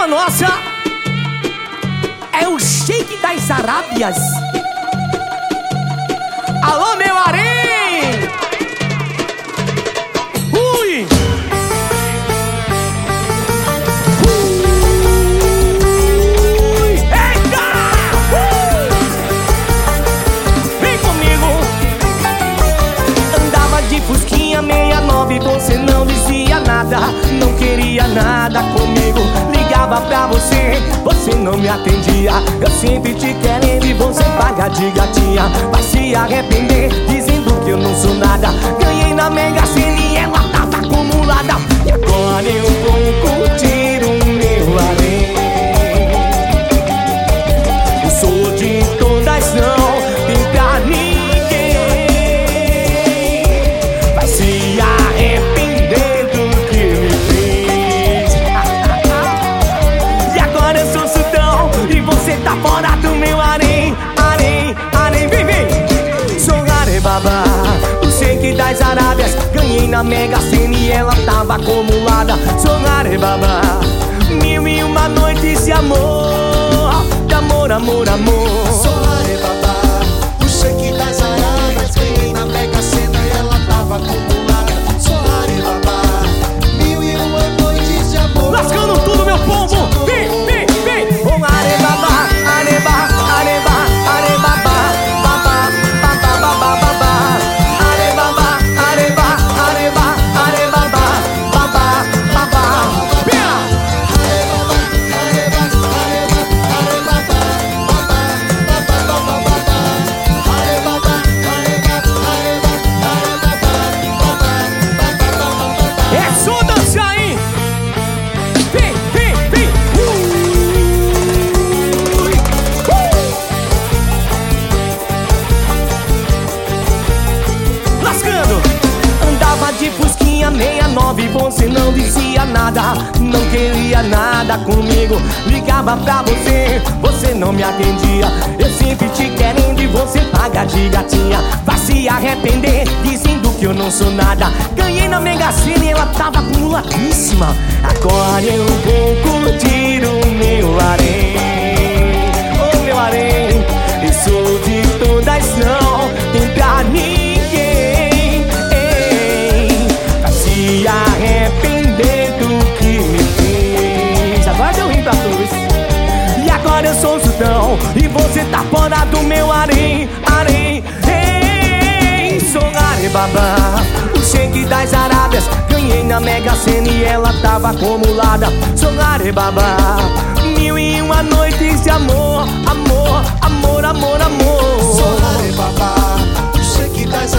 nossa é o Sheik das Arábias. Alô, meu harém! Ui! Eita! Vem comigo! Andava de fusquinha 69, você não dizia nada, não queria nada comigo. Ligava pra você, você não me atendia. Eu sempre te querendo e você paga de gatinha. Vai se arrepender, dizendo que eu não sou nada. Ganhei na Mega Sena e ela tava acumulada. E agora eu vou curtir o meu harém. Eu sou de todas, não tem pra ninguém. Vai se arrepender do que me fez. E agora eu sou sultão e você tá fora do meu harém. Harém, harém, vem, vem. Sou Harém Baba, o Sheik das Arábias. Ganhei na Mega Sena e ela tava acumulada. Sou Harém Baba, 1001 noites de amor. De amor, amor, amor. Sou Harém Baba, o Sheik das Arábias. Ganhei na Mega Sena e ela tava acumulada. Sou Harém Baba, 1001 noites de amor. Lascando tudo, meu povo. Vem, vem, vem. O Harém Baba, Harém Baba, Harém Baba, Harém Baba, Baba, Baba, Baba, Baba. Harém Baba, Harém Baba, Harém Baba, Harém Baba, Baba, Baba. Pera! É só dançar, hein? Vem, vem, vem. Lascando. Andava de fusquinha 69, você não dizia nada, não queria nada comigo. Ligava pra você, você não me atendia. Eu sempre te querendo e você paga de gatinha. Vai se arrepender, dizendo que eu não sou nada. Ganhei na Mega Sena e ela tava acumuladíssima. Agora eu vou curtir o meu harém. Oh, meu harém, eu sou de todas, não tem pra ninguém. Vai se arrepender do que me fez. Agora deu rim pra todos. E agora eu sou sultão e você tá fora do meu harém. Harém, ei, sou Harém Baba, o Sheik das Arábias. Ganhei na Mega Sena e ela tava acumulada. Sou Harém Baba, 1001 noites de amor. Amor, amor, amor, amor. Sou Harém Baba, o Sheik das